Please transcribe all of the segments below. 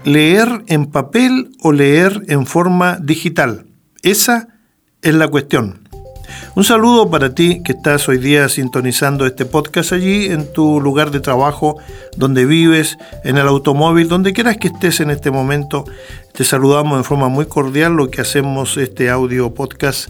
¿leer en papel o leer en forma digital? Esa es la cuestión. Un saludo para ti que estás hoy día sintonizando este podcast allí en tu lugar de trabajo, donde vives, en el automóvil, donde quieras que estés en este momento. Te saludamos de forma muy cordial, lo que hacemos este audio podcast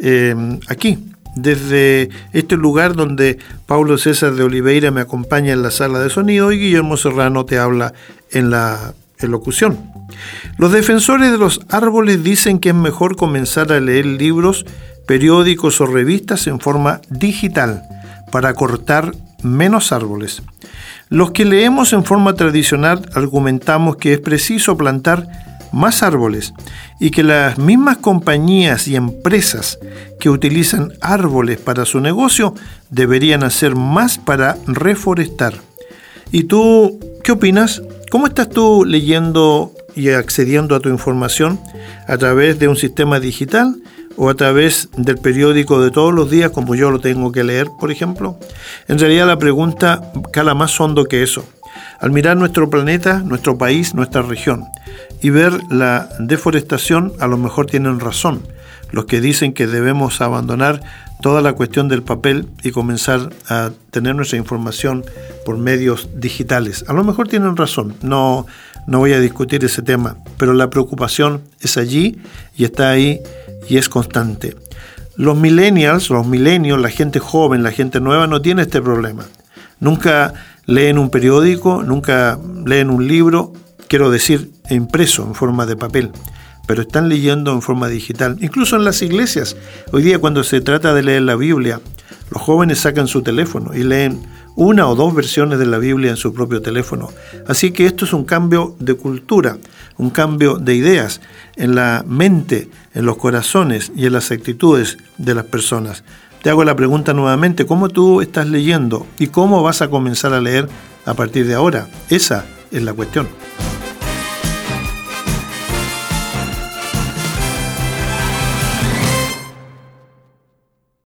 aquí, desde este lugar donde Paulo César de Oliveira me acompaña en la sala de sonido y Guillermo Serrano te habla en la locución. Los defensores de los árboles dicen que es mejor comenzar a leer libros, periódicos o revistas en forma digital para cortar menos árboles. Los que leemos en forma tradicional argumentamos que es preciso plantar más árboles y que las mismas compañías y empresas que utilizan árboles para su negocio deberían hacer más para reforestar. ¿Y tú qué opinas? ¿Cómo estás tú leyendo y accediendo a tu información a través de un sistema digital o a través del periódico de todos los días como yo lo tengo que leer, por ejemplo? En realidad la pregunta cala más hondo que eso. Al mirar nuestro planeta, nuestro país, nuestra región y ver la deforestación, a lo mejor tienen razón los que dicen que debemos abandonar toda la cuestión del papel y comenzar a tener nuestra información por medios digitales. A lo mejor tienen razón, no voy a discutir ese tema, pero la preocupación es allí y está ahí y es constante. Los millennials, la gente joven, la gente nueva no tiene este problema. Nunca leen un periódico, nunca leen un libro, quiero decir, impreso en forma de papel, pero están leyendo en forma digital. Incluso en las iglesias, hoy día cuando se trata de leer la Biblia, los jóvenes sacan su teléfono y leen una o dos versiones de la Biblia en su propio teléfono. Así que esto es un cambio de cultura, un cambio de ideas en la mente, en los corazones y en las actitudes de las personas. Te hago la pregunta nuevamente, ¿cómo tú estás leyendo y cómo vas a comenzar a leer a partir de ahora? Esa es la cuestión.